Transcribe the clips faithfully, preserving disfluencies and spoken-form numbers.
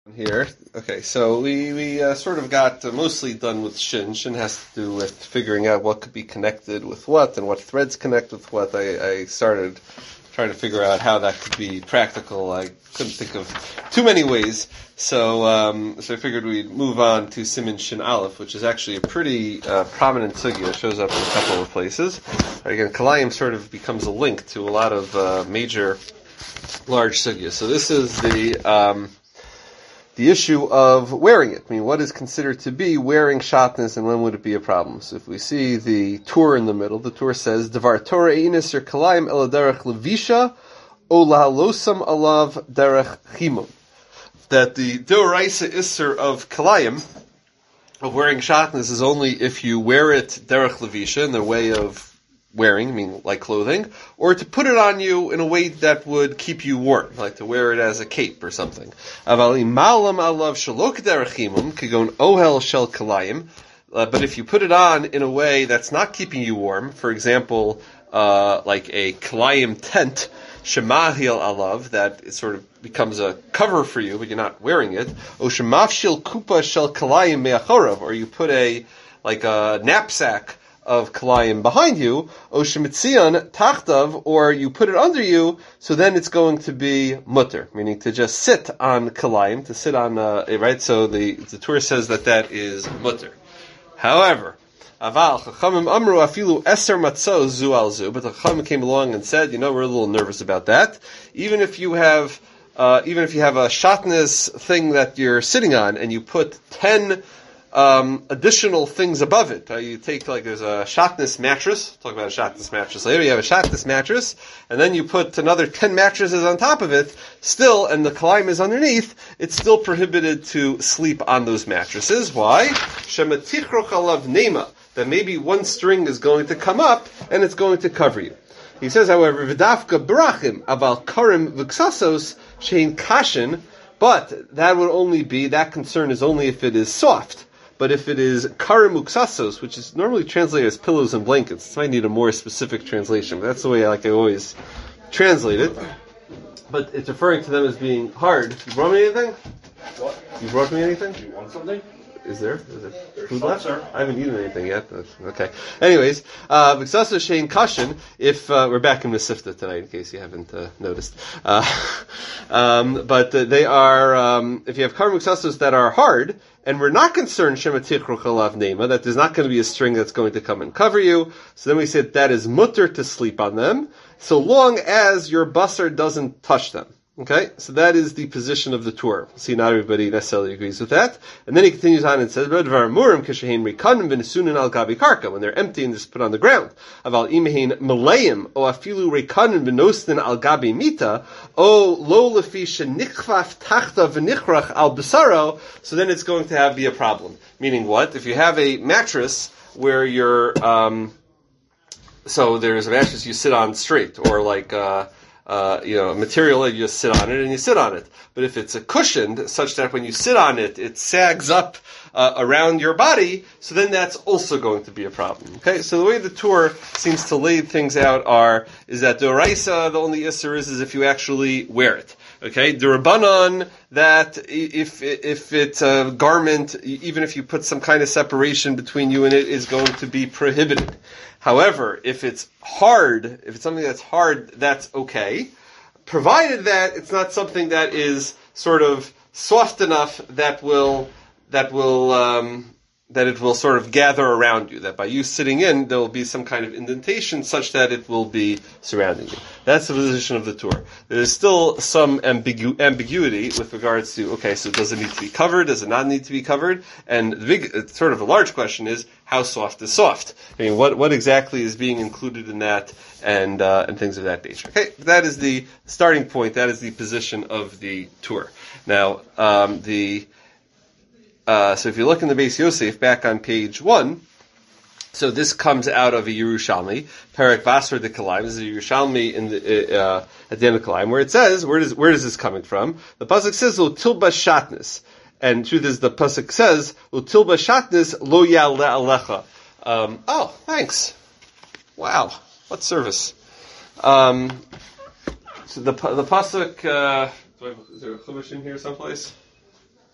Here, okay, so we we uh, sort of got uh, mostly done with Shin. Shin has to do with figuring out what could be connected with what and what threads connect with what. I, I started trying to figure out how that could be practical. I couldn't think of too many ways, so um, so I figured we'd move on to Siman Shin Aleph, which is actually a pretty uh, prominent sugya. It shows up in a couple of places. Again, Kalayim sort of becomes a link to a lot of uh, major, large sugyas. So this is the um, The issue of wearing it. I mean, what is considered to be wearing shatnez, and when would it be a problem? So if we see the Tur in the middle, the Tur says, Devar Torah einis er kalayim ela derech levisha, o lahalosam alav derech chimum. That the Deoraisa Isser of kalayim, of wearing shatnez, is only if you wear it derech levisha, in the way of wearing, I mean, like clothing, or to put it on you in a way that would keep you warm, like to wear it as a cape or something. But if you put it on in a way that's not keeping you warm, for example, uh, like a kalayim tent, shemahil alav, that it sort of becomes a cover for you, but you're not wearing it, or shemafshil kupa shel kalayim me'achorav, or you put a, like a knapsack of kalayim behind you, o shemitzion tachtav, or you put it under you, so then it's going to be mutter, meaning to just sit on kalayim, to sit on, uh, right? So the the Torah says that that is mutter. However, aval chachamim amru afilu eser matzos zu al zu, but the chachamim came along and said, you know, we're a little nervous about that. Even if you have, uh, even if you have a shatnez thing that you're sitting on, and you put ten Um, additional things above it. Uh, you take, like, there's a shatnez mattress. Talk about a shatnez mattress later. You have a shatnez mattress, and then you put another ten mattresses on top of it, still, and the kalayim is underneath, it's still prohibited to sleep on those mattresses. Why? Shematichroch alav nema. That maybe one string is going to come up, and it's going to cover you. He says, however, v'dafka barachim aval karim v'ksasos shein kashin, but that would only be, that concern is only if it is soft. But if it is karim uksasos, which is normally translated as pillows and blankets, this might need a more specific translation, but that's the way I like I always translate it. But it's referring to them as being hard. You brought me anything? What? You brought me anything? Do you want something? Is there? Is there There's food some, left? sir. I haven't eaten anything yet. But okay. Anyways, uh, V'ksaso shein kashin, if, uh, we're back in Mesifta tonight, in case you haven't, uh, noticed. Uh, um, but uh, they are, um, if you have karim v'ksasos that are hard, and we're not concerned, shematichroch alav nema, that there's not going to be a string that's going to come and cover you, so then we said that is mutter to sleep on them, so long as your basar doesn't touch them. Okay, so that is the position of the Torah. See, not everybody necessarily agrees with that. And then he continues on and says, when they're empty and just put on the ground. So then it's going to have be a problem. Meaning what? If you have a mattress where you're, um, so there's a mattress you sit on straight, or like, uh, Uh, you know, material, you just sit on it and you sit on it. But if it's a cushioned, such that when you sit on it, it sags up uh, around your body, so then that's also going to be a problem. Okay, so the way the Torah seems to lay things out are, is that the Oraisa, the only Isser is, is if you actually wear it. Okay, the Rabbanon, that if if it's a garment, even if you put some kind of separation between you and it, is going to be prohibited. However, if it's hard, if it's something that's hard, that's okay, provided that it's not something that is sort of soft enough that will that will um, that it will sort of gather around you. That by you sitting in, there will be some kind of indentation such that it will be surrounding you. That's the position of the Torah. There is still some ambigu- ambiguity with regards to, okay, so does it need to be covered? Does it not need to be covered? And the big, sort of a large question is, how soft is soft? I mean, what what exactly is being included in that, and uh, and things of that nature. Okay, that is the starting point. That is the position of the Torah. Now, um, the Uh, so if you look in the Beis Yosef, back on page one, so this comes out of a Yerushalmi, Perek Basra de Kalayim. This is a Yerushalmi in the, uh, at the end of Kalayim, where it says, where does, where does this coming from? The Pasuk says, Lo tilba shatnez. And truth is, the Pasuk says, Lo tilba shatnez lo ya'le alecha. Um, oh, thanks. Wow. What service. Um, so the, the Pasuk, uh, do I have, is there a chumash in here someplace?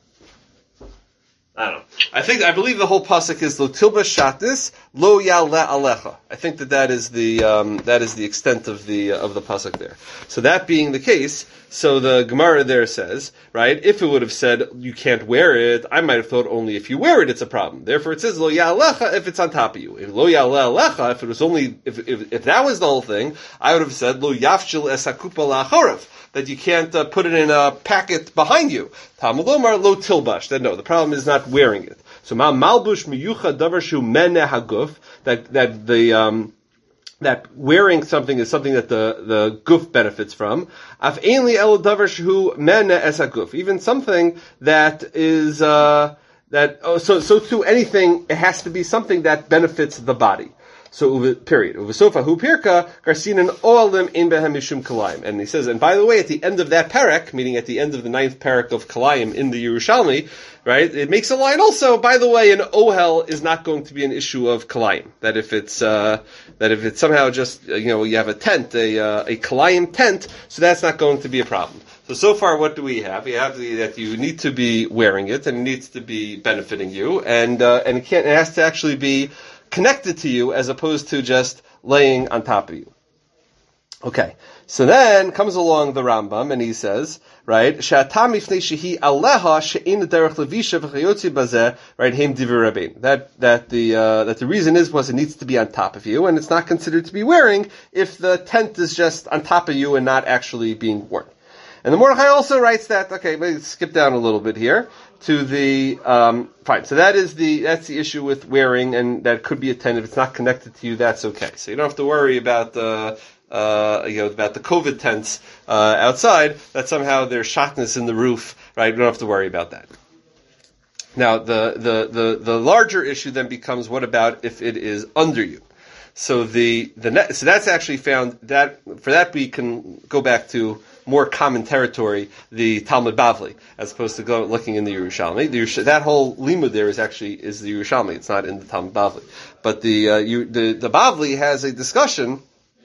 I don't know. I think, I believe the whole pasuk is lo tilbash shatnis, lo ya'aleh alecha. I think that that is the, um, that is the extent of the, uh, of the pasuk there. So that being the case, so the Gemara there says, right, if it would have said you can't wear it, I might have thought only if you wear it it's a problem. Therefore it says lo ya'alecha if it's on top of you. If lo ya'aleh alecha, if it was only, if, if, if that was the whole thing, I would have said lo yafshil es hakupa la'achorav, that you can't uh, put it in a packet behind you. Talmud Lomar lo tilbash. That no, the problem is not wearing it. So ma malbush miyucha davar shu meneh haguf, that that the um that wearing something is something that the the guf benefits from. Af ainli el davar shu meneh es haguf, even something that is uh that oh, so so to anything it has to be something that benefits the body. So, period. Uvasofa hu pirka garsinan oalim in behem mishum kalayim. And he says, and by the way, at the end of that parak, meaning at the end of the ninth parak of kalayim in the Yerushalmi, right, it makes a line also, by the way, an ohel is not going to be an issue of kalayim. That if it's, uh, that if it's somehow just, you know, you have a tent, a, uh, a kalayim tent, so that's not going to be a problem. So, so far, what do we have? We have the, that you need to be wearing it, and it needs to be benefiting you, and, uh, and it can't, it has to actually be connected to you as opposed to just laying on top of you. Okay, so then comes along the Rambam and he says, right, Sha'atam ifnei shehi aleha she'in derech levisha v'chayotzi bazeh, right, heim divrei rabbein. That that the uh, that the reason is was it needs to be on top of you and it's not considered to be wearing if the tent is just on top of you and not actually being worn. And the Mordechai also writes that, okay, let's skip down a little bit here to the, um, fine. So that is the, that's the issue with wearing, and that could be a tent. If it's not connected to you, that's okay. So you don't have to worry about the, uh, you know, about the COVID tents, uh, outside, that somehow there's shatnez in the roof, right? You don't have to worry about that. Now, the, the, the, the larger issue then becomes, what about if it is under you? So the, the net, so that's actually found, that, for that we can go back to more common territory, the Talmud Bavli, as opposed to go looking in the Yerushalmi. The, that whole limud there is actually, is the Yerushalmi, it's not in the Talmud Bavli. But the, uh, you, the, the Bavli has a discussion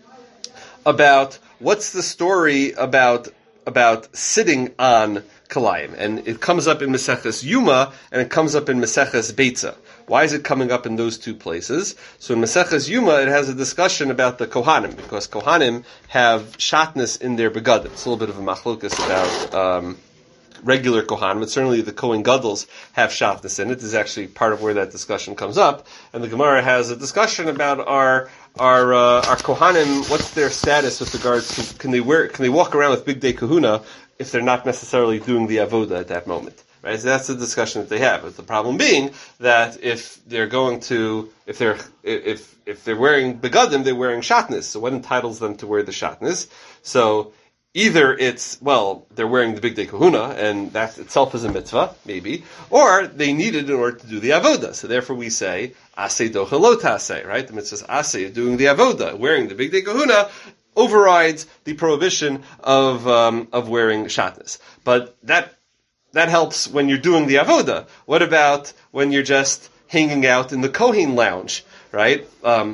about what's the story about, about sitting on Kalayim. And it comes up in Maseches Yuma, and it comes up in Maseches Beitza. Why is it coming up in those two places? So in Maseches Yuma, it has a discussion about the Kohanim, because Kohanim have shatnez in their begadim. It's a little bit of a machlokas about um, regular Kohanim, but certainly the Kohen Gadol have shatnez in it. This is actually part of where that discussion comes up. And the Gemara has a discussion about our our uh, our Kohanim, what's their status with regards to, can they wear, can they walk around with Big Day Kahuna if they're not necessarily doing the avoda at that moment? Right, so that's the discussion that they have. But the problem being that if they're going to, if they're if if they're wearing begadim, they're wearing shatnez. So what entitles them to wear the shatnez? So either it's, well, they're wearing the Big Day Kahuna, and that itself is a mitzvah, maybe, or they need it in order to do the avoda. So therefore we say asay docha lo tasay, right? The mitzvah is asay, doing the avoda, wearing the Big Day Kahuna overrides the prohibition of um, of wearing shatnez. But that That helps when you're doing the avoda. What about when you're just hanging out in the Kohen lounge, right? Um,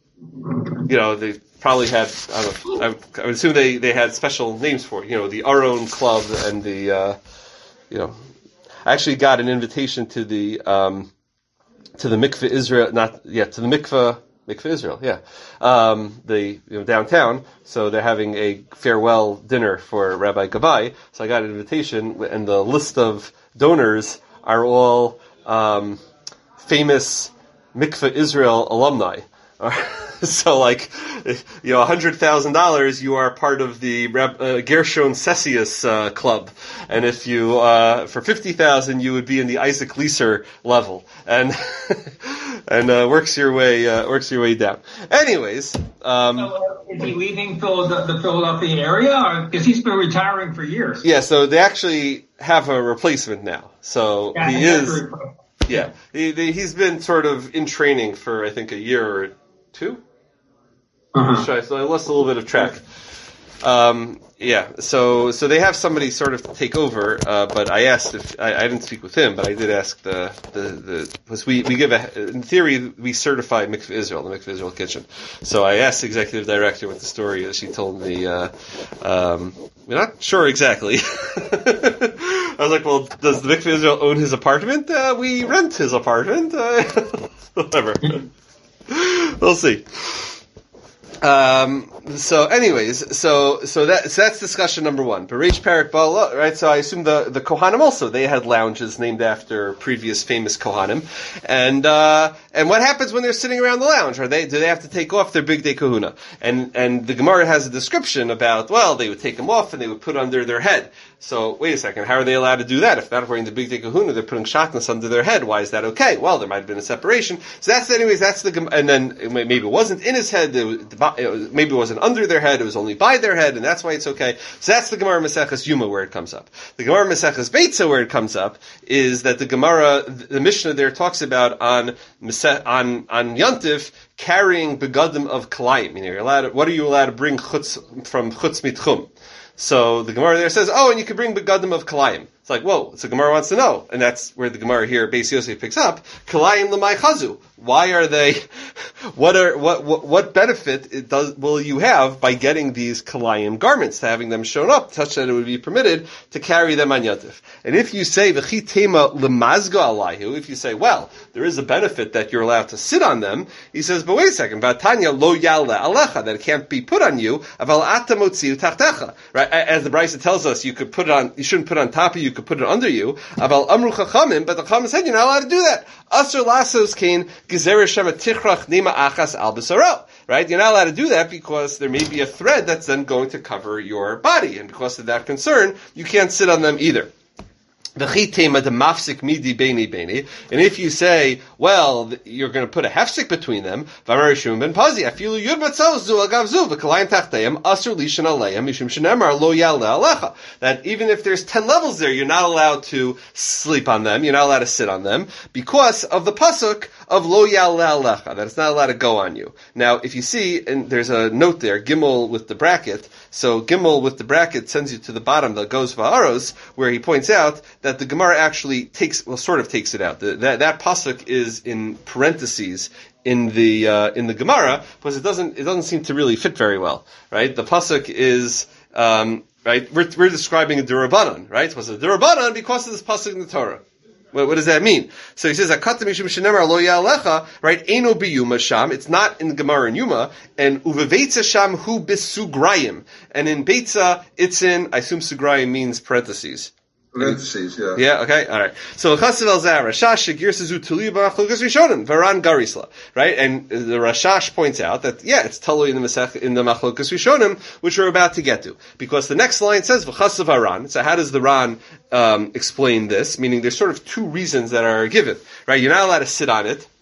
you know, they probably had, I don't know, I would, I would assume they, they had special names for it. You know, the Aron Club and the, uh, you know, I actually got an invitation to the, um, to the Mikveh Israel, not, yeah, to the Mikveh, Mikveh Israel, yeah. Um, the, you know, downtown. So they're having a farewell dinner for Rabbi Gabai. So I got an invitation, and the list of donors are all, um, famous Mikveh Israel alumni. So, like, you know, one hundred thousand dollars, you are part of the Reb, uh, Gershon Cessius uh, club. And if you, uh, for fifty thousand dollars, you would be in the Isaac Leeser level. And, and, uh, works your way, uh, works your way down. Anyways, um. So, uh, is he leaving Phil- the, the Philadelphia area? Because he's been retiring for years. Yeah, so they actually have a replacement now. So, yeah, he is, yeah, he, he, he's been sort of in training for, I think, a year or two. Uh-huh. So I lost a little bit of track. Um, yeah, so so they have somebody sort of take over, uh, but I asked if I, I didn't speak with him, but I did ask the the the because we we give a in theory we certify Mikveh Israel, the Mikveh Israel kitchen. So I asked the executive director what the story is. She told me uh, um, we're not sure exactly, I was like, well, does the Mikveh Israel own his apartment? Uh, we rent his apartment. Uh, whatever. We'll see. Um, so anyways, so, so that, so that's discussion number one. Bereish Parak Bala, right? So I assume the, the Kohanim also, they had lounges named after previous famous Kohanim. And, uh, and what happens when they're sitting around the lounge? Are they, do they have to take off their big day kahuna? And, and the Gemara has a description about, well, they would take them off and they would put under their head. So, wait a second, how are they allowed to do that? If not wearing the big day kahuna, they're putting shatnas under their head. Why is that okay? Well, there might have been a separation. So that's, anyways, that's the, and then maybe it wasn't in his head, it was, maybe it wasn't under their head, it was only by their head, and that's why it's okay. So that's the Gemara Maseches Yuma where it comes up. The Gemara Maseches Beitza where it comes up is that the Gemara, the Mishnah there talks about on, on, on Yantif, carrying begadim of kalayim. Meaning, you're allowed to, what are you allowed to bring chutz, from chutz mitchum? So the Gemara there says, oh, and you can bring begadim of kalayim. It's like, whoa, so Gemara wants to know. And that's where the Gemara here, Beis Yosef, picks up. Kalayim l'may chazu. Why are they, what are, what, what, what benefit it does, will you have by getting these kalayim garments, to having them shown up, such that it would be permitted to carry them on Yantif? And if you say, v'chi tema l'mazga alayhu, if you say, well, there is a benefit that you're allowed to sit on them, he says, but wait a second, v'atanya lo yaleh alecha, that it can't be put on you, aval ata motziu tachtecha. Right? As the Brisa tells us, you could put it on, you shouldn't put it on top of you, you could put it under you. Aval amru chachamim, but the chachamim said you're not allowed to do that. Asur lasos kain gezer shema tichrach nima achas al b'saro. Right? You're not allowed to do that because there may be a thread that's then going to cover your body, and because of that concern, you can't sit on them either. And if you say, well, you're going to put a hefsek between them, that even if there's ten levels there, you're not allowed to sleep on them, you're not allowed to sit on them, because of the pasuk of lo yaleh alecha, that it's not allowed to go on you. Now, if you see, and there's a note there, Gimel with the bracket, so Gimel with the bracket sends you to the bottom, the Goz Va'aros, where he points out that the Gemara actually takes, well, sort of takes it out. The, that, that pasuk is in parentheses in the, uh, in the Gemara, because it doesn't, it doesn't seem to really fit very well, right? The pasuk is, um, right, we're, we're describing a Durabanan, right? It was a Durabanan because of this pasuk in the Torah. What, what does that mean? So he says, "Akata mishum shenemar lo ya'alecha," right? Eno biyuma sham. It's not in the Gemara and Yuma. And uveveitza sham hu bisugrayim. And in Beitza, it's in, I assume sugrayim means parentheses. Parentheses, yeah. Yeah, okay, alright. So, Chassav el Zah, Rashash, Shegir Sezu Tulu B'Machlokas Rishonim, Varan Garisla. Right? And the Rashash points out that, yeah, it's Tulu in the Masech, in the Machlokas Rishonim, which we're about to get to. Because the next line says, V'chassav Haran. So how does the Ran, um, explain this? Meaning there's sort of two reasons that are given. Right? You're not allowed to sit on it,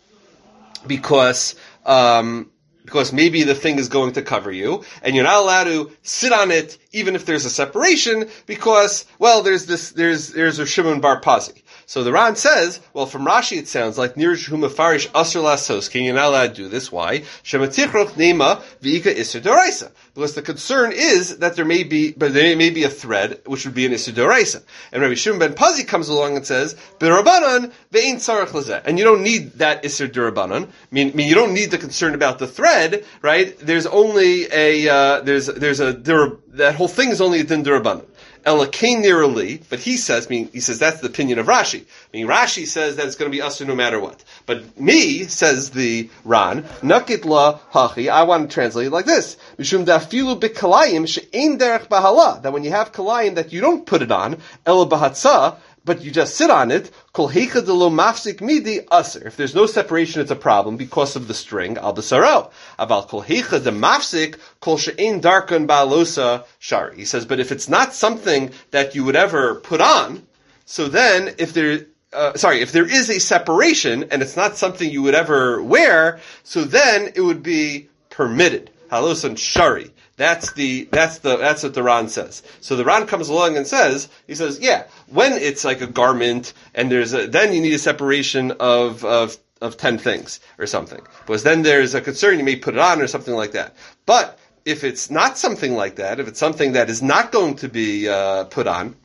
because, um, because maybe the thing is going to cover you, and you're not allowed to sit on it even if there's a separation, because, well, there's this, there's, there's a Shimon Bar Pazi. So the Ran says, well, from Rashi it sounds like Nirish Humafarish Asr Lasoski, you're not allowed to do this. Why? Shematichrok Nema V'ika Isser Doraisa. Because the concern is that there may be, but there may be a thread, which would be an Isser Doraisa. And Rabbi Shimon Ben Pazi comes along and says, B'Rabanan Ve'in Tzarech Lazeh. And you don't need that Isser Durabanan. I mean, I mean, you don't need the concern about the thread, right? There's only a, uh, there's, there's a, there, that whole thing is only a Din Durabanan. Elakain nirali, but he says, I mean, he says that's the opinion of Rashi. I mean, Rashi says that it's going to be usher no matter what. But me, says the Ran, nakit la hachi, I want to translate it like this. Mishum dafilu b'kalayim she'ein derech bahala, that when you have kalayim that you don't put it on, ela bahatza, but you just sit on it, kol heicha de lo mafsik midi aser. If there's no separation, it's a problem because of the string, al b'saro. Aval kol heicha de mafsik, kol she'ein darkan ba'alosa shari. He says, but if it's not something that you would ever put on, so then if there, uh, sorry, if there is a separation, and it's not something you would ever wear, so then it would be permitted. Halosan shari. That's the, that's the, that's what the Ran says. So the Ran comes along and says, he says, yeah, when it's like a garment, and there's a, then you need a separation of, of, of ten things, or something. Because then there's a concern, you may put it on, or something like that. But, if it's not something like that, if it's something that is not going to be, uh, put on,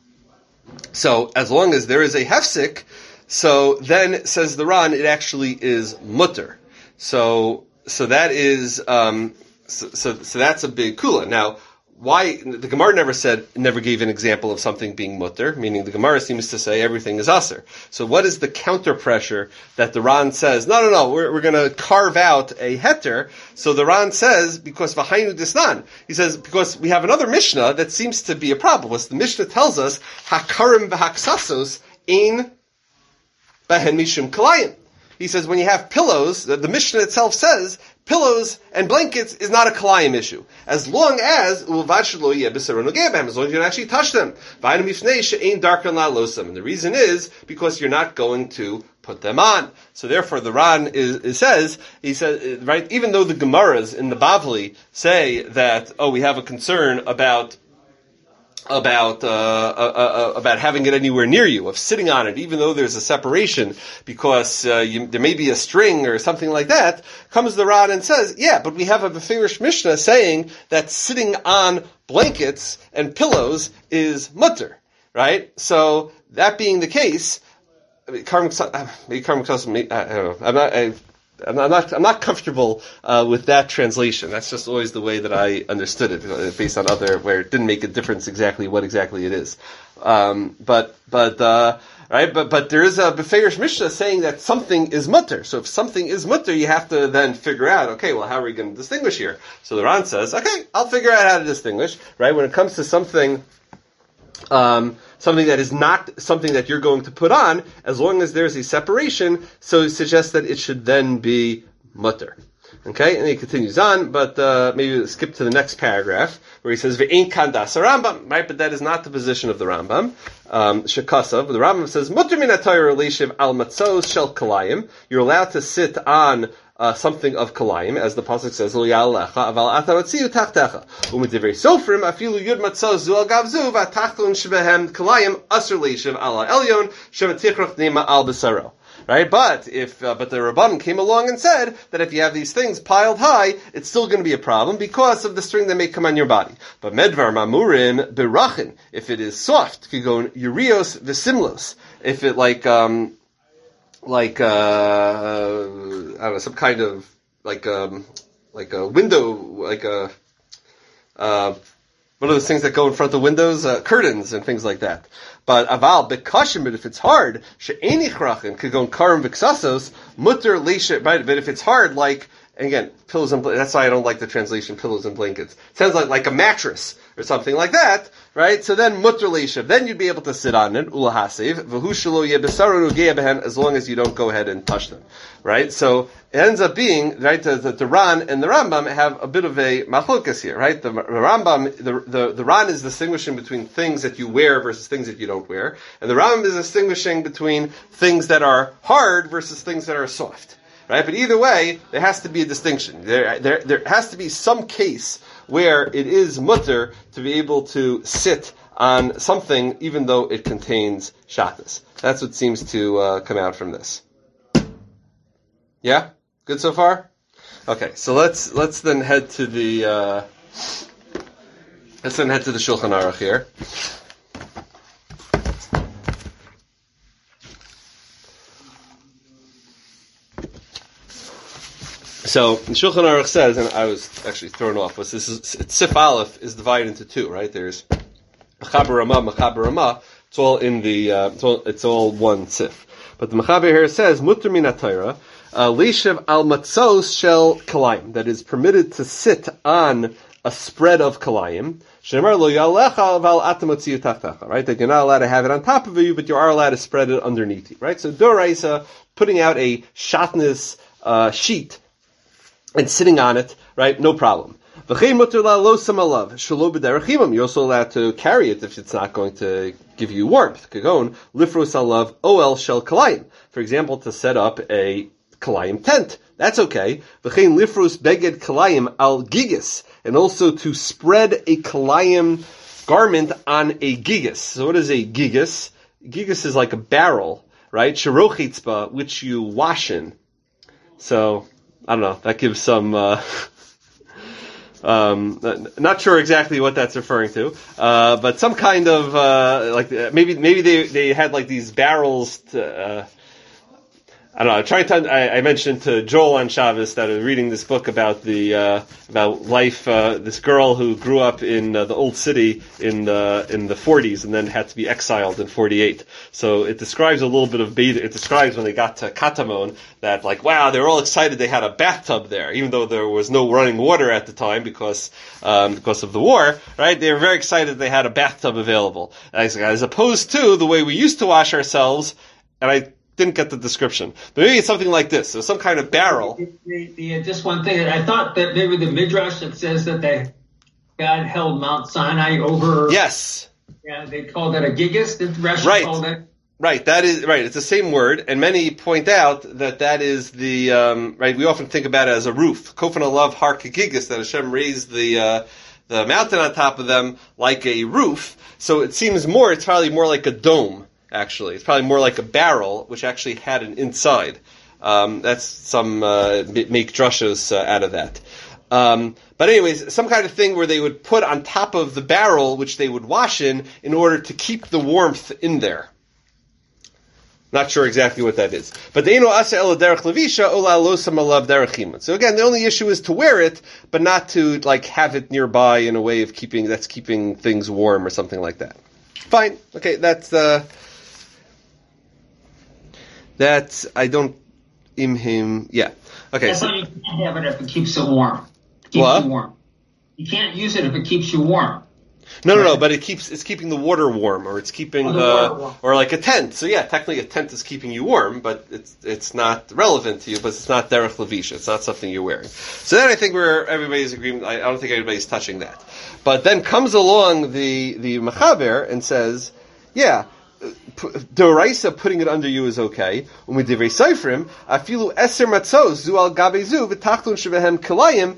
so, as long as there is a hefsek, so then, says the Ran, it actually is mutter. So, so that is, um, So, so, so that's a big kula. Now, why the Gemara never said, never gave an example of something being mutter, meaning the Gemara seems to say everything is aser. So what is the counter pressure that the Ran says, no, no, no, we're, we're going to carve out a heter? So the Ran says, because v'hainu disnan, he says, because we have another Mishnah that seems to be a problem. The Mishnah tells us, hakarim v'haksasos ein behen mishum kalayim. He says when you have pillows, the, the Mishnah itself says, pillows and blankets is not a kalayim issue. As long as, as long as you don't actually touch them. And the reason is because you're not going to put them on. So therefore the Ran is, it says, he says, right, even though the Gemaras in the Bavli say that, oh, we have a concern about about uh, uh, uh, about having it anywhere near you, of sitting on it, even though there's a separation, because uh, you, there may be a string or something like that, comes the Ran and says, yeah, but we have a Beferish Mishnah saying that sitting on blankets and pillows is mutter, right? So, that being the case, maybe Karmak, I don't know, I'm not, I, I'm not, I'm not comfortable uh, with that translation. That's just always the way that I understood it, based on other, where it didn't make a difference exactly what exactly it is. Um, but, but, uh, right, but, but there is a Beferish Mishnah saying that something is mutter. So if something is mutter, you have to then figure out, okay, well, how are we going to distinguish here? So the Ran says, okay, I'll figure out how to distinguish, right? When it comes to something, um, something that is not something that you're going to put on, as long as there's a separation, so it suggests that it should then be mutter. Okay, and he continues on, but uh, maybe skip to the next paragraph, where he says, Ve'ein kan das Rambam, right, but that is not the position of the Rambam. Um, Shekasav, the Rambam says, Mutter min ha-Torah leishiv al matzos shel kalayim, you're allowed to sit on Uh, something of kalayim, as the pasuk says, "Lo ya'alecha, aval ata matziu tachtecha." U'midivrei sofrim, afilu yud matzos zu al gavzu v'atachton shebehem kalayim asur leishiv ala elyon shemetichrach nema al besaro. Right, but if uh, but the Rabban came along and said that if you have these things piled high, it's still going to be a problem because of the string that may come on your body. But medvar mamurin berachin, if it is soft, could go urios v'simlos. If it like um. like, uh, I don't know, some kind of, like, um, like a window, like a, uh, what are those things that go in front of windows? Uh, curtains and things like that. But aval bekashim, but if it's hard, she'eni chrachin, could go in karim v'ksasos, mutter leisha, but if it's hard, like, and again, pillows and blankets, that's why I don't like the translation pillows and blankets. It sounds like, like a mattress or something like that, right? So then, mutter leishav, then you'd be able to sit on it, ulahasev, v'hu shelo yebesaru nugea behen, as long as you don't go ahead and touch them, right? So, it ends up being, right, that the, the Ran and the Rambam have a bit of a machlokas here, right? The, the Rambam, the, the, the Ran is distinguishing between things that you wear versus things that you don't wear, and the Rambam is distinguishing between things that are hard versus things that are soft. Right, but either way, there has to be a distinction. There, there, there has to be some case where it is mutter to be able to sit on something, even though it contains shatas. That's what seems to uh, come out from this. Yeah, good so far. Okay, so let's let's then head to the uh, let's then head to the Shulchan Aruch here. So, the Shulchan Aruch says, and I was actually thrown off, was this is, Sif Aleph is divided into two, right? There's Mechaber Ramah, Mechaber Ramah, it's all in the, uh, it's all, it's all one Sif. But the Mechaber here says, Mutter min ha-Torah, leishav al matzos shel kalayim, that is permitted to sit on a spread of kalayim, shenemar lo ya'alecha val ata matziu tachtecha, right? That you're not allowed to have it on top of you, but you are allowed to spread it underneath you, right? So, Doraisa, putting out a shatnez, uh, sheet, and sitting on it, right? No problem. You're also allowed to carry it if it's not going to give you warmth. For example, to set up a kalayim tent. That's okay. And also to spread a kalayim garment on a gigas. So what is a gigas? Gigas is like a barrel, right? Shirochitzba, which you wash in. So, I don't know, that gives some, uh, um, not sure exactly what that's referring to, uh, but some kind of, uh, like, maybe, maybe they, they had like these barrels to, uh, I don't know. I'm trying to. I, I mentioned to Joel on Shabbos that I'm reading this book about the uh, about life. Uh, this girl who grew up in uh, the old city in the in the forties and then had to be exiled in forty-eight. So it describes a little bit of beta. It describes when they got to Katamon that like wow, they were all excited they had a bathtub there, even though there was no running water at the time because um, because of the war. Right? They were very excited they had a bathtub available, as, as opposed to the way we used to wash ourselves. And I didn't get the description. But maybe it's something like this. There's some kind of barrel. The, the, the, just one thing. I thought that maybe the Midrash that says that they, God held Mount Sinai over. Yes. Yeah, they called that a gigas. The Rashi right. called it. Right. That is right. It's the same word, and many point out that that is the um, right. We often think about it as a roof. Kofan alav har gigas, that Hashem raised the uh, the mountain on top of them like a roof. So it seems more. It's probably more like a dome. Actually, it's probably more like a barrel, which actually had an inside. Um, that's some uh, make drushas uh, out of that. Um, but anyways, some kind of thing where they would put on top of the barrel, which they would wash in, in order to keep the warmth in there. Not sure exactly what that is. But the eno asa ela derech levisha ola losam alav derech chimun. So again, the only issue is to wear it, but not to like have it nearby in a way of keeping that's keeping things warm or something like that. Fine. Okay, that's uh. That's, I don't, im him, yeah. Okay. That's So, why you can't have it if it keeps it warm. It keeps what? you warm. You can't use it if it keeps you warm. no, no, no, but it keeps, it's keeping the water warm, or it's keeping Oh, the the, water warm. or like a tent. So yeah, technically a tent is keeping you warm, but it's, it's not relevant to you, but it's not derech levisha. It's not something you're wearing. So then I think we're, everybody's agreement, I, I don't think anybody's touching that. But then comes along the, the Mechaber and says, yeah, Doraisa putting it under you is okay. When we divrei seifrim, afilu eser matzos zu al gabe zu v'tachton shebehem kilayim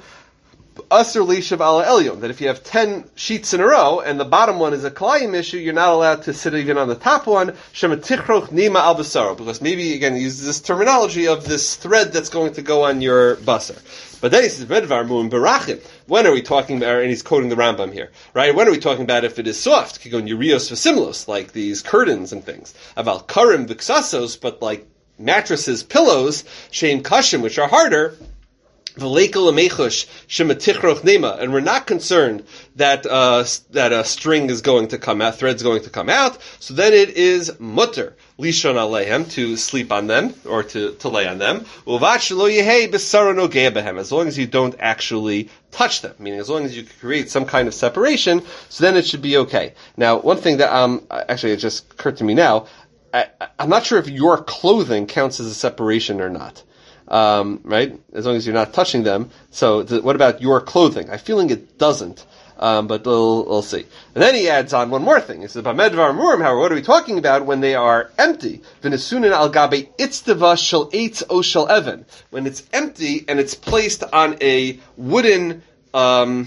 aser lishav ala elyon. That if you have ten sheets in a row and the bottom one is a kilayim issue, you're not allowed to sit even on the top one. Shematichroch nima al basaro, because maybe again he uses this terminology of this thread that's going to go on your basar. But then he says, Medvar mu'im barachim. When are we talking about, and he's quoting the Rambam here, right? When are we talking about if it is soft? Kigon urios v'simlos, like these curtains and things. Aval karim v'ksasos, but like mattresses, pillows, shein kashim, which are harder, v'leikel amechush shematichroch nema, and we're not concerned that uh, that a string is going to come out, thread's going to come out, so then it is mutter. Lishon alehem, to sleep on them, or to, to lay on them. Uvach lo yehei b'sara nogea behem, as long as you don't actually touch them, meaning as long as you create some kind of separation, so then it should be okay. Now, one thing that, um, actually it just occurred to me now, I, I'm not sure if your clothing counts as a separation or not. Um, right? As long as you're not touching them. So, th- what about your clothing? I'm feeling it doesn't. Um, but we'll, we'll see. And then he adds on one more thing. He says, "Bamedvar murim." However, what are we talking about when they are empty? V'nesunin al gabe itztava shel eitz o shel even. When it's empty and it's placed on a wooden, um,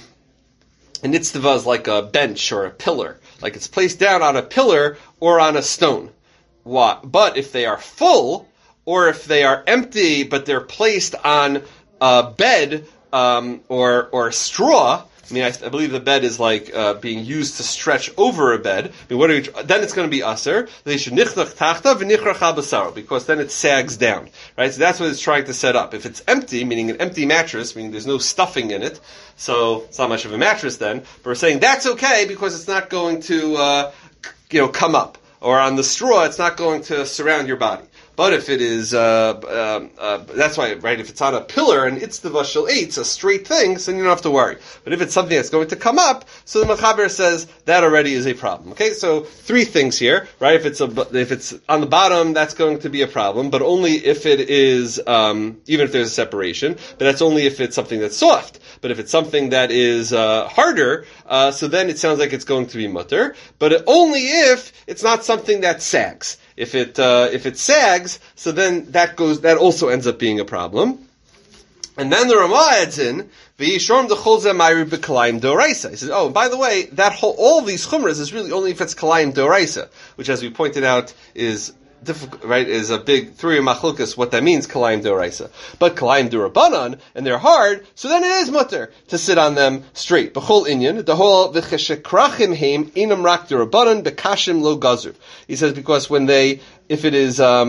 an itztava is like a bench or a pillar. Like it's placed down on a pillar or on a stone. What? But if they are full, or if they are empty but they're placed on a bed, um, or, or straw, I mean, I, I believe the bed is like uh, being used to stretch over a bed. I mean, what are you, then it's going to be aser. They should nichlach tachta v'nichrach al basaro, because then it sags down, right? So that's what it's trying to set up. If it's empty, meaning an empty mattress, meaning there's no stuffing in it, so it's not much of a mattress then. But we're saying that's okay because it's not going to, uh, you know, come up. Or on the straw, it's not going to surround your body. But if it is, uh, uh, uh, that's why, right, if it's on a pillar and it's the vashel eitz, a straight thing, so then you don't have to worry. But if it's something that's going to come up, so the Mechaber says that already is a problem. Okay, so three things here, right? If it's a, if it's on the bottom, that's going to be a problem, but only if it is, um, even if there's a separation, but that's only if it's something that's soft. But if it's something that is, uh, harder, uh, so then it sounds like it's going to be mutter, but only if it's not something that sags. If it uh, if it sags, so then that goes that also ends up being a problem. And then the Ramah adds in v'yishorm dechol zeh ma'ir b'kalayim doraisa. He says, oh, by the way, that whole all these chumras is really only if it's kalayim doraisa, which, as we pointed out, is difficult, right? Is a big three machlukas what that means kalayim doraisa. But kalayim durabanan, and they're hard, so then it is mutter to sit on them straight. B'chol inyan the whole v'cheshekrachim heim inam rak durabanan bekashim lo gazur. He says because when they if it is um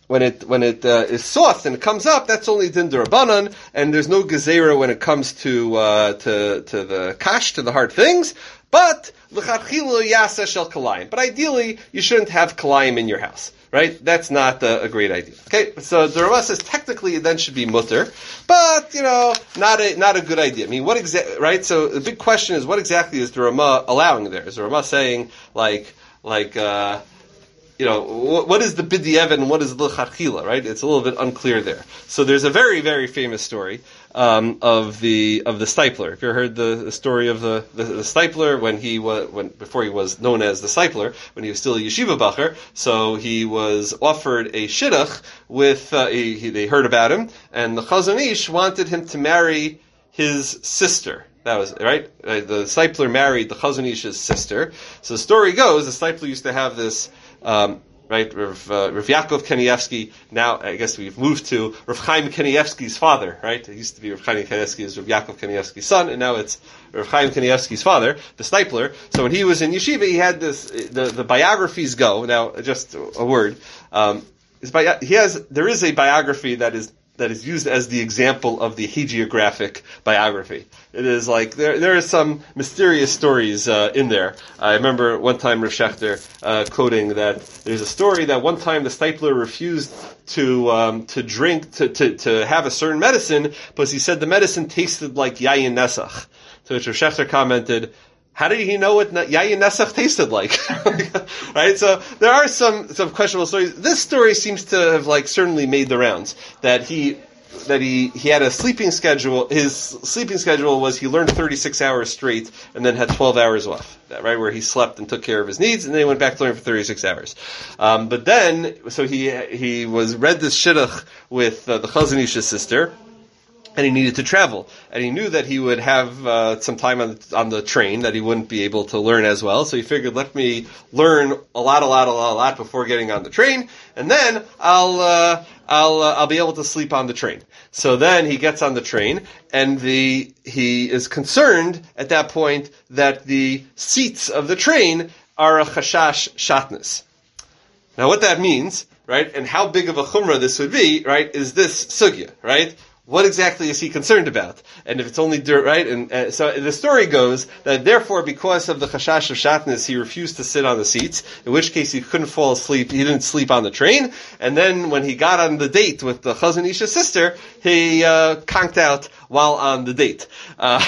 when it when it uh, is soft and it comes up, that's only din d'Rabbanan, and there's no gezerah when it comes to uh, to to the kash, to the hard things. But l'chadchila yaseh shel kalayim. But ideally, you shouldn't have kalayim in your house, right? That's not a, a great idea. Okay, so the Rama says technically it then should be mutter, but you know, not a not a good idea. I mean, what exactly? Right? So the big question is, what exactly is the Rama allowing there? Is the Rama saying like like? Uh, You know, what, what is the b'di'evet and what is l'chadchila, right? It's a little bit unclear there. So there's a very, very famous story um, of the of the Steipler. Have you ever heard the, the story of the, the, the Steipler when he was when before he was known as the Steipler, when he was still a yeshiva bacher? So he was offered a shidduch with uh, he, he, they heard about him, and the Chazon Ish wanted him to marry his sister. That was right. Uh, the Steipler married the Chazon Ish's sister. So the story goes, the Steipler used to have this. Um, right, Rav, uh, Rav Yaakov Kanievsky, now I guess we've moved to Rav Chaim Kanievsky's father, right? It used to be Rav Chaim Kanievsky's Rav Yaakov Kanievsky's son, and now it's Rav Chaim Kanievsky's father, the Steipler. So when he was in yeshiva, he had this, the, the biographies go, now just a word, um, his bi- he has, there is a biography that is that is used as the example of the hagiographic biography. It is like, there there are some mysterious stories uh, in there. I remember one time Rav Shechter uh, quoting that there's a story that one time the Steipler refused to um, to drink, to, to, to have a certain medicine, because he said the medicine tasted like yayin nesach. To which Rav Shechter commented, how did he know what yayin nesach tasted like? Right? So there are some, some questionable stories. This story seems to have like certainly made the rounds. That he, that he, he had a sleeping schedule. His sleeping schedule was he learned thirty-six hours straight and then had twelve hours off. Right? Where he slept and took care of his needs, and then he went back to learn for thirty-six hours. Um, but then, so he, he was, read this shidduch with uh, the Chazon Ish's sister, and he needed to travel, and he knew that he would have uh, some time on the, on the train that he wouldn't be able to learn as well. So he figured, let me learn a lot, a lot, a lot, a lot before getting on the train, and then I'll uh, I'll uh, I'll be able to sleep on the train. So then he gets on the train, and the he is concerned at that point that the seats of the train are a chashash shatnez. Now, what that means, right, and how big of a chumrah this would be, right, is this sugya, right? What exactly is he concerned about? And if it's only dirt, right? And uh, so the story goes that therefore, because of the chashash of shatnez, he refused to sit on the seats, in which case he couldn't fall asleep, he didn't sleep on the train, and then when he got on the date with the Chazon Ish's sister, he uh, conked out while on the date. Uh,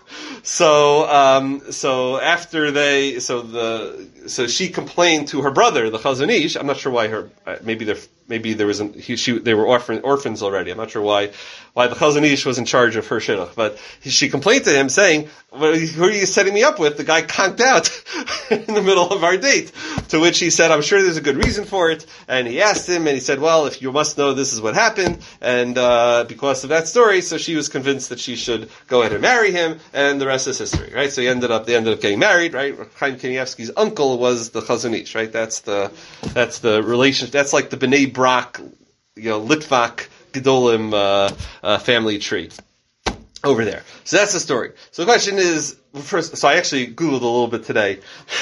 So, um, so after they, so the, so she complained to her brother, the Chazon Ish. I'm not sure why her, maybe there, maybe there was, he, she, they were orphan, orphans already. I'm not sure why, why the Chazon Ish was in charge of her shidduch. But he, she complained to him saying, well, who are you setting me up with? The guy conked out in the middle of our date. To which he said, I'm sure there's a good reason for it. And he asked him, and he said, well, if you must know, this is what happened. And, uh, because of that story, so she was convinced that she should go ahead and marry him, and the rest is history, right? So he ended up, they ended up getting married, right? Chaim Kanievsky's uncle was the Chazon Ish, right? That's the, that's the relation, that's like the B'nai Brak, you know, Litvak, Gedolim, uh, uh, family tree. Over there. So that's the story. So the question is, first, so I actually Googled a little bit today.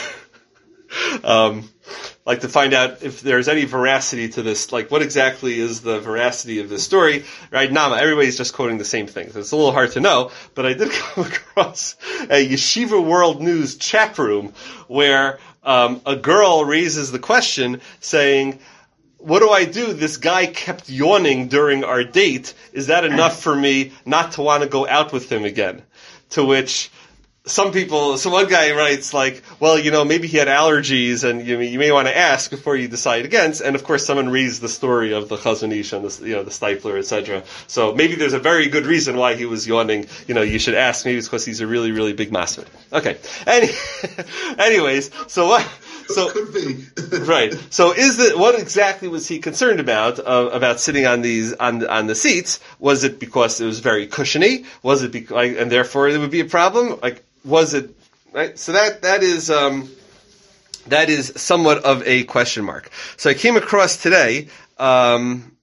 um, like to find out if there's any veracity to this, like what exactly is the veracity of this story, right? Nama, everybody's just quoting the same thing. So it's a little hard to know, but I did come across a Yeshiva World News chat room where, um, a girl raises the question saying, what do I do? This guy kept yawning during our date. Is that enough for me not to want to go out with him again? To which some people, so one guy writes like, well, you know, maybe he had allergies and you, you may want to ask before you decide against. And of course someone reads the story of the Chazon Ish and the, you know, the Steipler, et cetera. So maybe there's a very good reason why he was yawning. You know, you should ask. Maybe it's because he's a really, really big masmid. Okay. Any, anyways, so what? So, could be. Right. So is it, what exactly was he concerned about, uh, about sitting on these, on the, on the seats? Was it because it was very cushiony? Was it because, like, and therefore it would be a problem? Like, was it, right? So that, that is, um, that is somewhat of a question mark. So I came across today, um,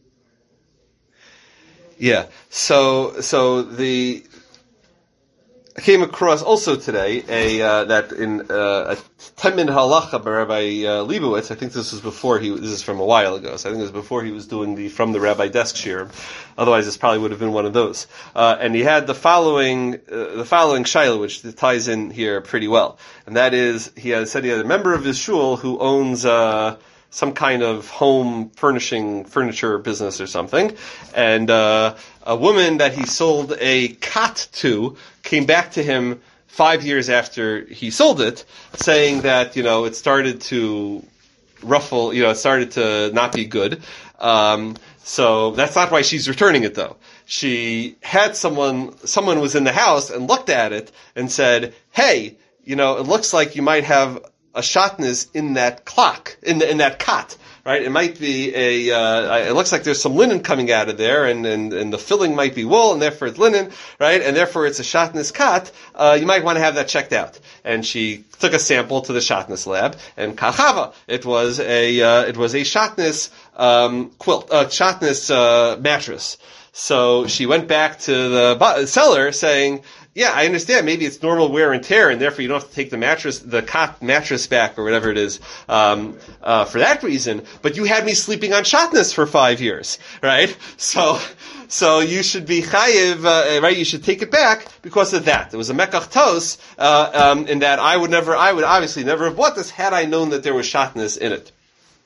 yeah. So, so the, I came across also today a uh, that in uh, a ten minute halacha by Rabbi uh, Leibowitz. I think this was before he. This is from a while ago, so I think it was before he was doing the from the Rabbi desk shiur. Otherwise, this probably would have been one of those. Uh, and he had the following uh, the following shaila, which ties in here pretty well, and that is he had said he had a member of his shul who owns Uh, some kind of home furnishing furniture business or something, and uh, a woman that he sold a cot to came back to him five years after he sold it, saying that, you know, it started to ruffle, you know, it started to not be good. Um, so that's not why she's returning it, though. She had someone, someone was in the house and looked at it and said, hey, you know, it looks like you might have a shotness in that clock, in the, in that cot, right? It might be a, uh, it looks like there's some linen coming out of there, and, and, and the filling might be wool, and therefore it's linen, right? And therefore it's a shotness cot. Uh, you might want to have that checked out. And she took a sample to the shotness lab, and kachava, it was a, uh, it was a shotness, um, quilt, uh, shotness, uh, mattress. So she went back to the seller saying, yeah, I understand. Maybe it's normal wear and tear, and therefore you don't have to take the mattress, the cot mattress back or whatever it is, um, uh, for that reason. But you had me sleeping on shotness for five years, right? So, so you should be chayiv, uh, right? You should take it back because of that. It was a mekach tos, uh, um, in that I would never, I would obviously never have bought this had I known that there was shotness in it.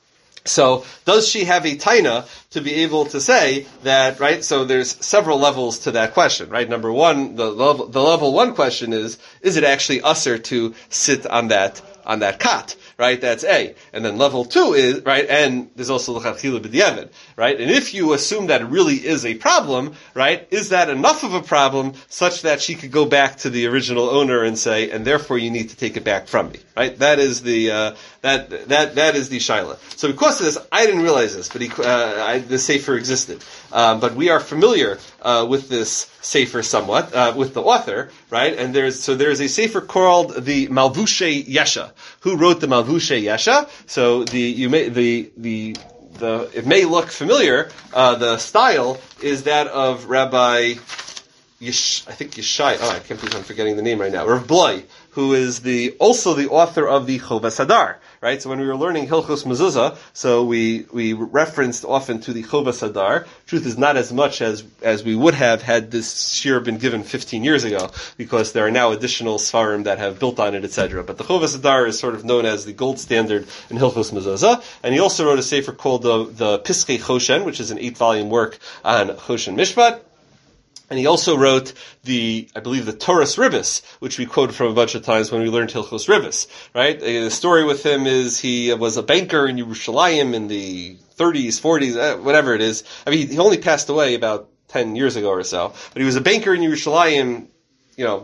So, does she have a taina to be able to say that, right? So there's several levels to that question, right? Number one, the level, the level one question is, is it actually usher to sit on that, on that cot? Right, that's A. And then level two is, right, and there's also l'chadchila b'diavad, right? And if you assume that it really is a problem, right, is that enough of a problem such that she could go back to the original owner and say, and therefore you need to take it back from me, right? That is the, uh, that, that, that is the shaila. So because of this, I didn't realize this, but he, uh, I, the sefer existed. Um, but we are familiar, uh, with this sefer somewhat, uh, with the author, right? And there's, so there's a sefer called the Malvushe Yesha. Who wrote the Malvushe Yesha? So the, you may, the, the, the, it may look familiar, uh, the style is that of Rabbi Yesh, I think Yeshai, oh, I can't believe I'm forgetting the name right now, Rav Bloy, who is the, also the author of the Chovas Hadar, right? So when we were learning Hilchos Mezuzah, so we, we referenced often to the Chovas Hadar. Truth is not as much as, as we would have had this shiur been given fifteen years ago, because there are now additional Sfarim that have built on it, et cetera. But the Chovas Hadar is sort of known as the gold standard in Hilchos Mezuzah, and he also wrote a sefer called the, the Piskei Choshen, which is an eight volume work on Choshen Mishpat. And he also wrote the, I believe, the Toras Ribis, which we quoted from a bunch of times when we learned Hilchos Ribis, right? The story with him is he was a banker in Yerushalayim in the thirties, forties, whatever it is. I mean, he only passed away about ten years ago or so. But he was a banker in Yerushalayim, you know,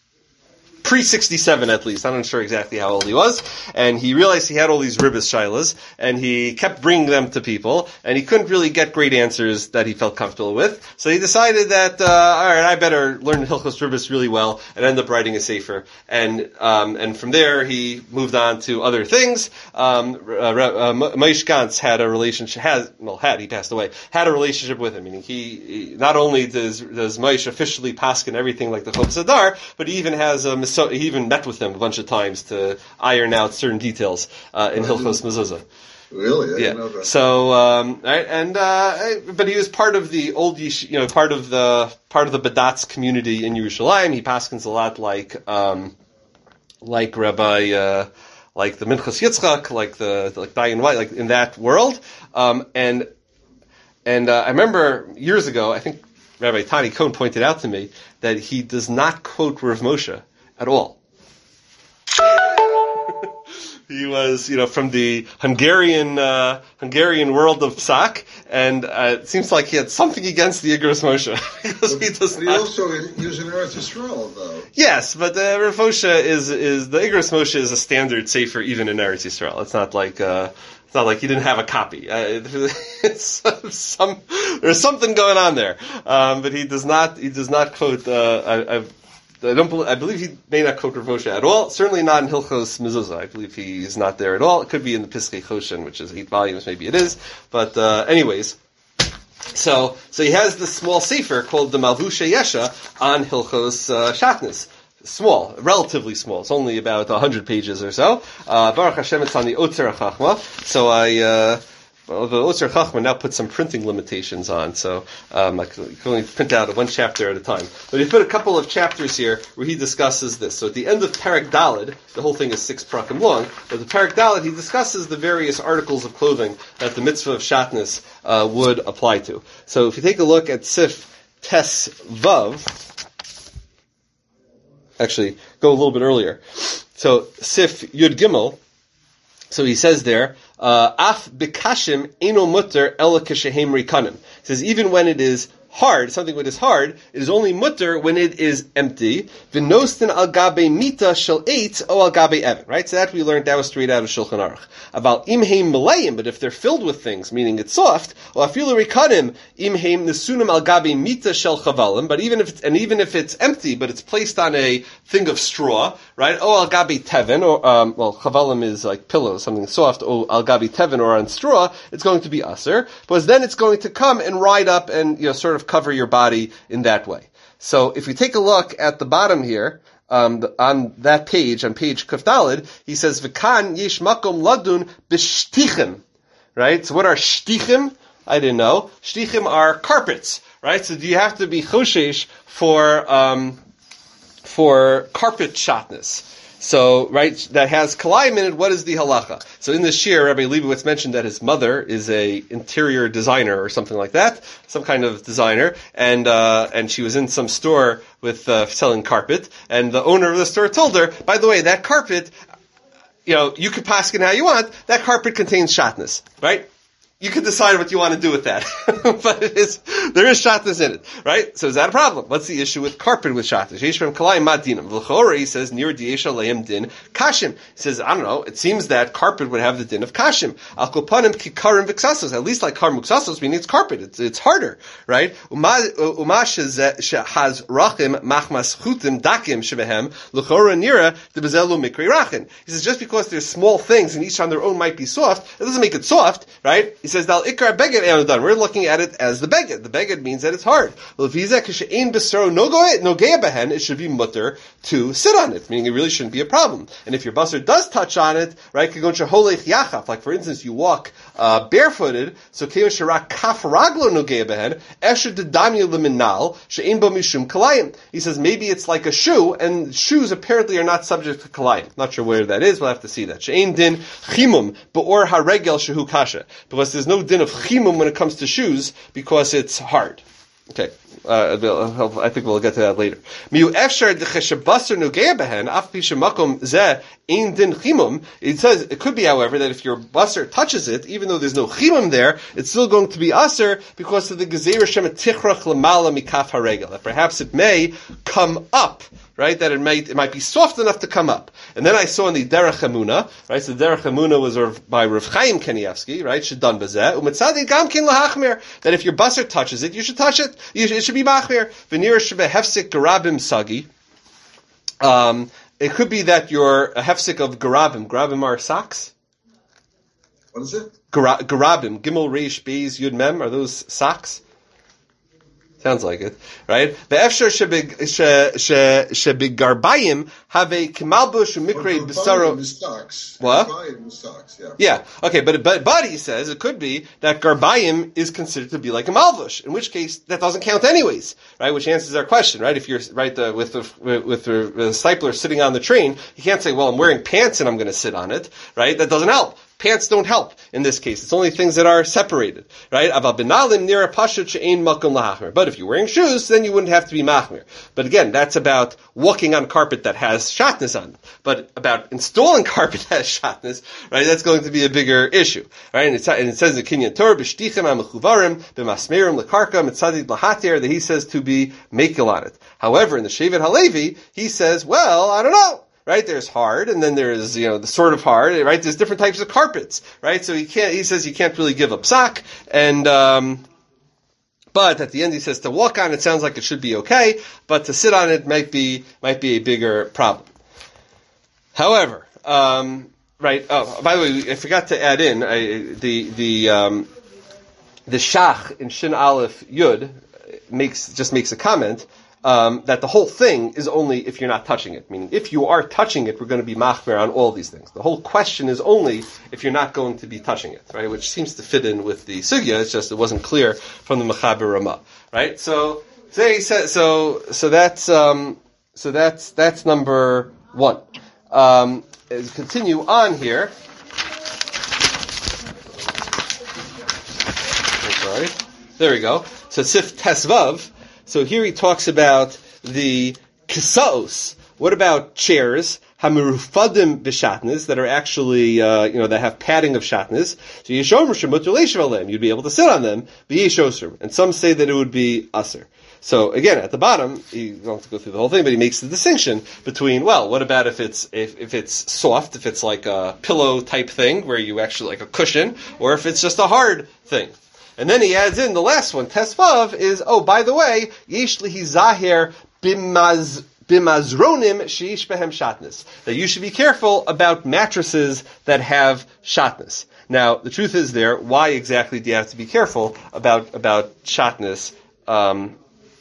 pre sixty-seven at least. I'm not sure exactly how old he was. And he realized he had all these ribis shilas, and he kept bringing them to people, and he couldn't really get great answers that he felt comfortable with. So he decided that, uh, alright, I better learn Hilchos Ribis really well, and end up writing a sefer. And, um, and from there he moved on to other things. Um, uh, uh, Moshe Gantz had a relationship, has, well, had, he passed away, had a relationship with him, meaning he, he not only does, does Moshe officially paskin everything like the Chovas Hadar, but he even has a So he even met with him a bunch of times to iron out certain details uh, in Hilchos Mezuzah. Really? I yeah. didn't know that. So, um, right, and uh, but he was part of the old, Yesh- you know, part of the part of the Badatz community in Yerushalayim. He paskins a lot like um, like Rabbi, uh, like the Minchas Yitzchak, like the like Dayan White, like in that world. Um, and and uh, I remember years ago, I think Rabbi Tani Cohn pointed out to me that he does not quote Rav Moshe at all. He was, you know, from the Hungarian uh, Hungarian world of psak, and uh, it seems like he had something against the Igros Moshe because he does but not. he also used an Eretz Yisrael, though. Yes, but uh, Rav Moshe is is the Igros Moshe is a standard sefer even in Eretz Yisrael. It's not like. Uh, It's not like he didn't have a copy. Uh, it's some, there's something going on there. Um, but he does not, he does not quote, uh, I, I've, I don't believe, I believe he may not quote Rav Moshe at all. Certainly not in Hilchos Mezuzah. I believe he is not there at all. It could be in the Piskei Choshen, which is eight volumes, maybe it is. But, uh, anyways. So, so he has this small sefer called the Malvushe Yesha on Hilchos, uh, Shatnez. small, relatively small. It's only about one hundred pages or so. Uh, Baruch Hashem, it's on the Otzer Chachma. So I, uh, well, the Otzer Chachma now put some printing limitations on, so um, I can only print out one chapter at a time. But he put a couple of chapters here where he discusses this. So at the end of Parak Daled, the whole thing is six prakim long, but the Parak Daled, he discusses the various articles of clothing that the mitzvah of shatnez uh, would apply to. So if you take a look at Sif Tes Vav, actually, go a little bit earlier. So Sif Yud Gimel, so he says there, uh, Af Bikashim Eno Mutter Ela Keshehem Rikanim. He says, even when it is hard, something that is hard, it is only mutter when it is empty. V'nostin al gabe mita shel eitz o al gabe evan. Right? So that we learned, that was straight out of Shulchan Aruch. About imheim malayim, but if they're filled with things, meaning it's soft, or afilu rikanim imheim nesunim al gabe mita shel chavalim. But even if it's, and even if it's empty, but it's placed on a thing of straw, right? O al gabe teven, or um, well, chavalim is like pillows, something soft. O al gabe teven, or on straw, it's going to be aser, because then it's going to come and ride up and, you know, sort of cover your body in that way. So if you take a look at the bottom here, um, the, on that page, on page Kuf Daled, he says, V'kan yesh makom ladun b'shtichim. Right? So what are shtichim? I didn't know. Shtichim are carpets. Right? So do you have to be choshesh for, um, for carpet shatnez? So, right, that has kalayim in it. What is the halacha? So in this shir, Rabbi Leibowitz mentioned that his mother is a interior designer or something like that, some kind of designer, and uh, and she was in some store with uh, selling carpet, and the owner of the store told her, by the way, that carpet, you know, you could paskin how you want. That carpet contains shatnez, right? You can decide what you want to do with that. But it is, there is shatnez in it, right? So is that a problem? What's the issue with carpet with shatnez? Yeshvem kalayim madinam. V'chora, he says, nir diesha leim din kashim. He says, I don't know, it seems that carpet would have the din of kashim. Al kopanim kikarim v'ksasos. At least like karim v'ksasos, meaning it's carpet. It's, it's harder, right? Uma shehaz rachim machmas chutim dakim shebehem l'chora nira debezelu mikri rachin. He says, just because there's small things and each on their own might be soft, it doesn't make it soft, right? He says, Dal ikar beged done. We're looking at it as the beged. The beged means that it's hard. Well, if he's kishein besaro nogea behen, it should be mutter to sit on it, meaning it really shouldn't be a problem. And if your basar does touch on it, right, like for instance, you walk uh, barefooted, so keyon sharak kaf raglo nogea behen, esher dedamya leminal she'ein bo mishum kalayim. He says maybe it's like a shoe, and shoes apparently are not subject to kalayim. Not sure where that is. We'll have to see that. She'ein din chimum beor haregel shehu kasha, because there's no din of chimum when it comes to shoes because it's hard. Okay, uh, I think we'll get to that later. It says it could be, however, that if your basar touches it, even though there's no chimum there, it's still going to be aser because of the gezeira shema tichrach lamala mikaf haregel. That perhaps it may come up. Right, that it might it might be soft enough to come up. And then I saw in the Derech Emunah, right, so the Derech Emunah was by Rav Chaim Kanievsky, right, Shedan Bazeh, Umetzadi Gamkin Lahachmir, that if your basar touches it, you should touch it, you should, it should be machmir. V'nir shebe hefsik garabim sagi. Um, it could be that you're a hefsik of garabim. Garabim are socks? What is it? Gar- garabim, Gimel Reish Beis Yud Mem, are those socks? Sounds like it, right? Ve'efshar shebigarbayim have a kimalbush u'mikrei b'saro. What? Yeah. Yeah. Okay, but, but but he says it could be that garbayim is considered to be like a malbush, in which case that doesn't count anyways, right? Which answers our question, right? If you're right the, with the with the, the discipler sitting on the train, you can't say, "Well, I'm wearing pants and I'm going to sit on it," right? That doesn't help. Pants don't help in this case. It's only things that are separated, right? But if you're wearing shoes, then you wouldn't have to be machmir. But again, that's about walking on carpet that has shatnez on it. But about installing carpet that has shatnez, right? That's going to be a bigger issue, right? And it, and it says in Kinyan Torah, b'shtichem ha'mechuvarim b'masmerim lekarka mitzadid lahatir, that he says to be mekel on it. However, in the Shevet Halevi, he says, well, I don't know. Right, there's hard, and then there's, you know, the sort of hard, right? There's different types of carpets, right? So he can't, he says you can't really give up sock, and, um, but at the end he says to walk on it sounds like it should be okay, but to sit on it might be, might be a bigger problem. However, um, right, oh, by the way, I forgot to add in, I, the, the, um, the Shach in Shin Aleph Yud makes, just makes a comment. um, that the whole thing is only if you're not touching it. Meaning, if you are touching it, we're going to be machmer on all these things. The whole question is only if you're not going to be touching it, right? Which seems to fit in with the sugya. It's just it wasn't clear from the Mechaber Ramah, right? So they said so. So that's um, so that's that's number one. Um, as we continue on here. I'm sorry. There we go. So Sif Tesvav. So here he talks about the kisaos. What about chairs? Hamirufadim b'shatnez that are actually, uh, you know, that have padding of shatnez. So yeshom shemut leishavalem. You'd be able to sit on them. B'yeshosrim. And some say that it would be aser. So again, at the bottom, you don't have to go through the whole thing, but he makes the distinction between, well, what about if it's if, if it's soft, if it's like a pillow type thing where you actually like a cushion, or if it's just a hard thing. And then he adds in the last one, Tesvav, is, oh, by the way, yesh lihi zahir bimaz bimazronim sheish behem shatnez. That you should be careful about mattresses that have shatnez. Now, the truth is there, why exactly do you have to be careful about, about shatnez, um,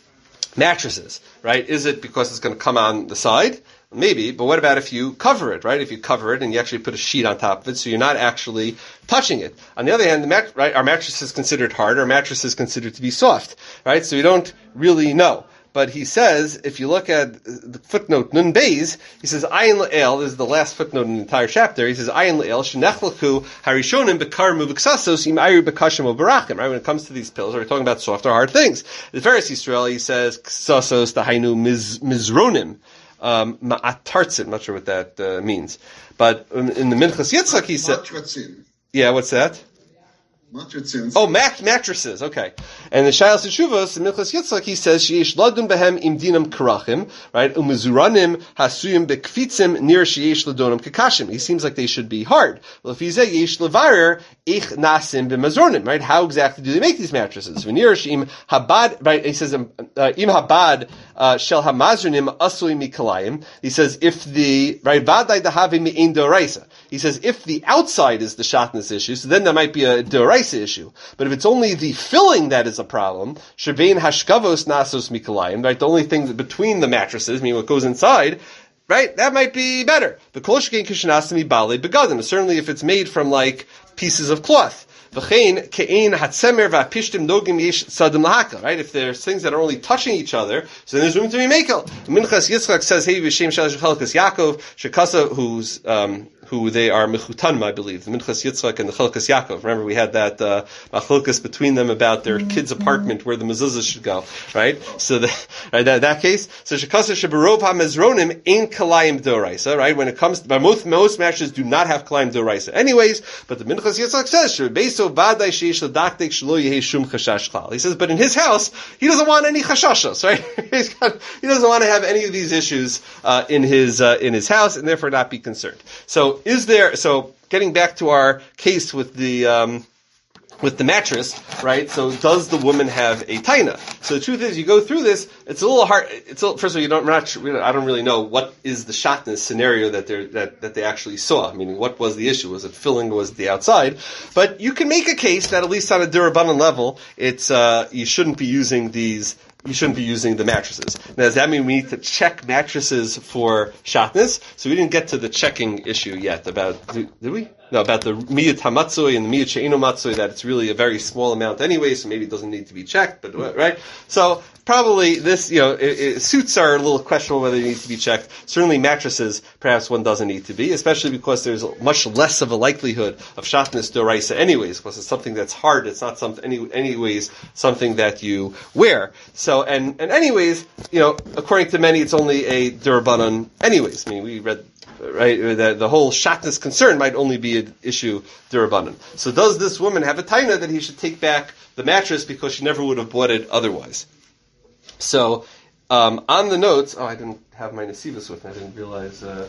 mattresses, right? Is it because it's going to come on the side? Maybe, but what about if you cover it, right? If you cover it and you actually put a sheet on top of it, so you're not actually touching it. On the other hand, the mat- right, our mattress is considered hard, our mattress is considered to be soft, right? So you don't really know. But he says, if you look at the footnote Nun Beis, he says, Ayin Le'el, this is the last footnote in the entire chapter, he says, Ayin Le'el, Shenechlachu, Harishonim, Bekar Muvuksasos, Im Ayu Bekashim Barachim, right? When it comes to these pills, we're talking about soft or hard things. The Pharisee Yisrael, he says, Ksasos, Tahainu, Mizronim, um, Ma'atartzin, I'm not sure what that uh, means. But in the Minchas Yitzchak, he said, yeah, what's that? Mattresses. Oh, mat- mattresses. Okay. And the Shailas Yeshuvos, in Minchas Yitzchak, he says, "Sheyesh ladun behem im dinam karachim," right? Umizuranim hasuyim bekfitzim nir sheyesh ladonam kakashim. He seems like they should be hard. Well, if he says yesh levarer ich nasim b'mazornim, right? How exactly do they make these mattresses? V'nir sheim habad, right? He says, um, uh, im habad uh, shel hamazornim asui mikalayim. He says, if the right vaday dahavi mi'in doraisa. He says, if the outside is the shatnez issue, so then there might be a doraisa issue. But if it's only the filling that is a problem, shevein hashkavos nasos mikalayim, right? The only thing that between the mattresses, meaning what goes inside, right? That might be better. The kol shkein kishanasimi bale begadim. Certainly, if it's made from like pieces of cloth. V'chein ke'ein hatzemer v'apishtim nogim yesh tzadim lahaka. Right? If there's things that are only touching each other, so then there's room to be makel. Minchas Yitzchak says, "Hey, v'shem shalish chelkas Yaakov shekasa," who's um, who they are mechutanim, I believe. The Minchas Yitzchak and the Chelkas Yaakov. Remember, we had that uh, machlokes between them about their kid's apartment where the mezuzah should go. Right? So, the, right, that, that case. So shekasa sheberov hamezronim ein kalayim doraisa. Right? When it comes, to, most most matches do not have kalayim doraisa. Anyways, but the Minchas Yitzchak says shebeso badai sheish ladaktek shelo yehi shum chashash klal. He says, but in his house, he doesn't want any chashashos. Right? He's got, he doesn't want to have any of these issues uh, in his uh, in his house, and therefore not be concerned. So. Is there, so getting back to our case with the, um, with the mattress, right? So does the woman have a taina? So the truth is, you go through this, it's a little hard, it's a little, first of all, you don't, not, I don't really know what is the shatnez scenario that they that, that they actually saw. Meaning, what was the issue? Was it filling or was it the outside? But you can make a case that at least on a durabanan level, it's, uh, you shouldn't be using these you shouldn't be using the mattresses. Now, does that mean we need to check mattresses for shatnez? So we didn't get to the checking issue yet about, did we? No, about the miyat hamatzoi and the miyat she'eno matzoi, that it's really a very small amount anyway, so maybe it doesn't need to be checked, but, right? So, probably this, you know, it, it, suits are a little questionable whether they need to be checked. Certainly mattresses, perhaps one doesn't need to be, especially because there's much less of a likelihood of shatnez doraisa anyways, because it's something that's hard, it's not something, any, anyways, something that you wear. So, and, and anyways, you know, according to many, it's only a durabanan anyways. I mean, we read, right, the, the whole shatnez concern might only be an issue durabanan. So does this woman have a taina that he should take back the mattress because she never would have bought it otherwise? So, um, on the notes, oh, I didn't have my nesivos with me, I didn't realize, uh,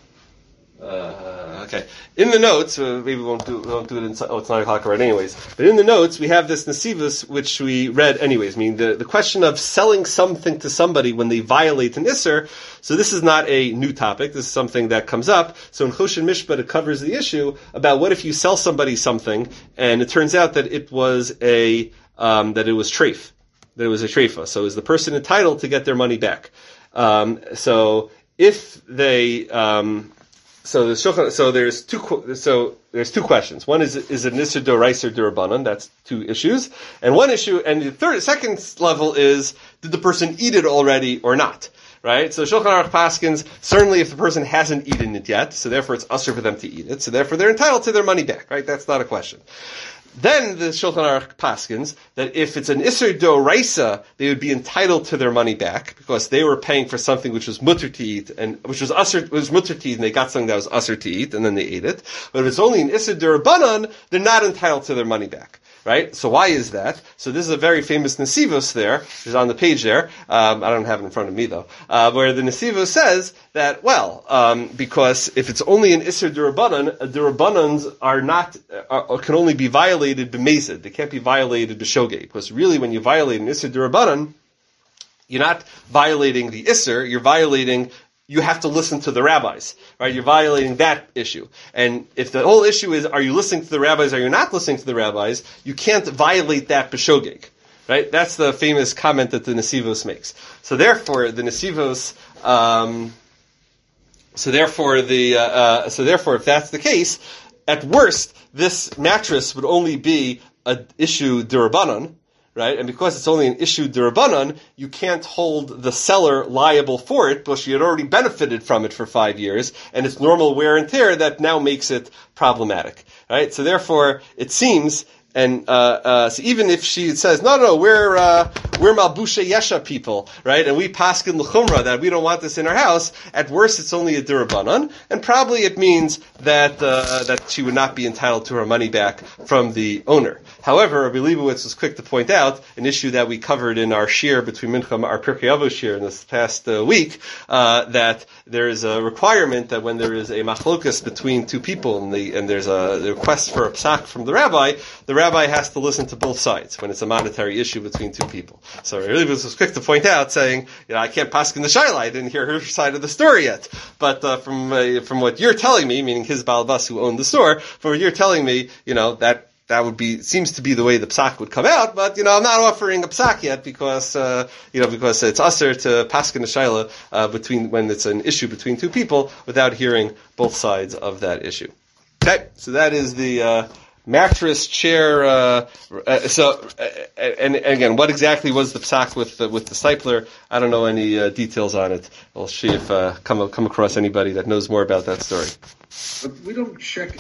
uh, okay. In the notes, uh, maybe we won't do, we won't do it in, oh, it's nine o'clock already anyways, but in the notes, we have this nesivos, which we read anyways, meaning the, the question of selling something to somebody when they violate an isser. So this is not a new topic, this is something that comet up. So in Choshen Mishpat, it covers the issue about what if you sell somebody something, and it turns out that it was a, um, that it was treif. that it was a treifa. So is the person entitled to get their money back? Um, so if they, um, so the shulchan, so there's two, so there's two questions. One is, is it nisr d'oraisa or d'Rabbanan? That's two issues. And one issue, and the third, second level is, did the person eat it already or not? Right? So Shulchan Aruch paskins, certainly if the person hasn't eaten it yet, so therefore it's usher for them to eat it, so therefore they're entitled to their money back, right? That's not a question. Then the Shulchan Aruch paskins that if it's an Isser d'Oraisa, they would be entitled to their money back because they were paying for something which was mutter to eat and which was usher was mutter to eat, and they got something that was usher to eat and then they ate it. But if it's only an Isser d'Rabbanan, they're not entitled to their money back. Right? So why is that? So this is a very famous Nesivos there, which is on the page there. Um, I don't have it in front of me though, uh, where the Nesivos says that, well, um, because if it's only an Isser d'Rabbanan, d'Rabbanans are not, are, can only be violated b'mezid. They can't be violated b'shogeg. Because really when you violate an Isser d'Rabbanan, you're not violating the Isser, you're violating you have to listen to the rabbis, right? You're violating that issue. And if the whole issue is, are you listening to the rabbis, or are you not listening to the rabbis, you can't violate that b'shogeg, right? That's the famous comment that the Nesivos makes. So therefore, the Nesivos, um, so therefore the, uh, uh, so therefore if that's the case, at worst, this mattress would only be an issue d'Rabbanan, right? And because it's only an issue d'Rabbanan, you can't hold the seller liable for it because you had already benefited from it for five years, and it's normal wear and tear that now makes it problematic, right? So therefore, it seems, and uh, uh, so even if she says, no, no, we're uh, we're Malbusha Yesha people, right? And we paskin l'chumra that we don't want this in our house. At worst, it's only a d'Rabbanan, and probably it means that uh, that she would not be entitled to her money back from the owner. However, Rabbi Leibowitz was quick to point out an issue that we covered in our shir between Mincha, our Pirkei Avos shir in this past uh, week, uh, that there is a requirement that when there is a machlokas between two people and, the, and there's a the request for a psak from the rabbi, the rabbi has to listen to both sides when it's a monetary issue between two people. So Rabbi Leibowitz was quick to point out, saying, you know, I can't paskin the shaila, I didn't hear her side of the story yet. But uh, from uh, from what you're telling me, meaning his balabas who owned the store, from what you're telling me, you know, that That would be, seems to be the way the psak would come out, but, you know, I'm not offering a psak yet because, uh, you know, because it's usher to paskin a shaila, uh, between, when it's an issue between two people without hearing both sides of that issue. Okay, so that is the, uh, mattress, chair, uh, uh so, uh, and, and again, what exactly was the psak with, uh, with the stipler? I don't know any, uh, details on it. I'll see if, uh, come, come across anybody that knows more about that story. But we don't check